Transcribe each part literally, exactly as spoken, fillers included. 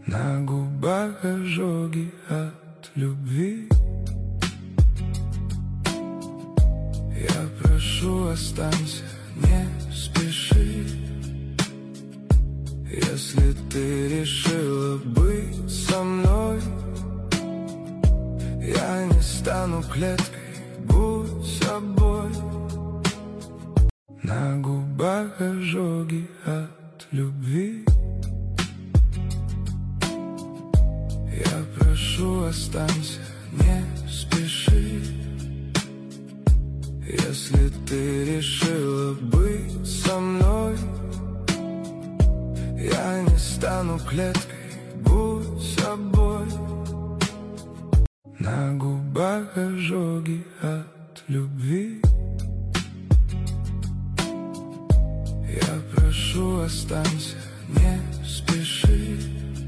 На губах ожоги от любви. Я прошу, останься, не спеши. Если ты решила быть со мной, я не стану клеткой, будь собой. На губах ожоги от любви. Я прошу, останься, не спеши. Если ты решила быть со мной, я не стану клеткой, будь собой. На губах ожоги от любви. Я прошу, останься, не спеши.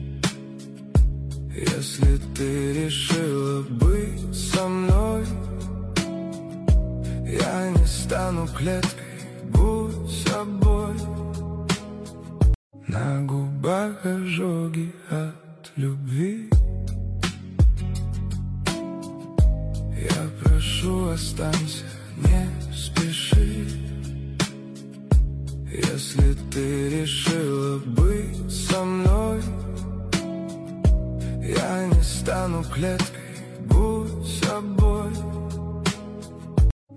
Если ты решила быть со мной, я не стану клеткой, будь собой. На губах ожоги от любви. Я прошу, останься, не спеши. Если ты решила быть со мной, я не стану клеткой, будь собой.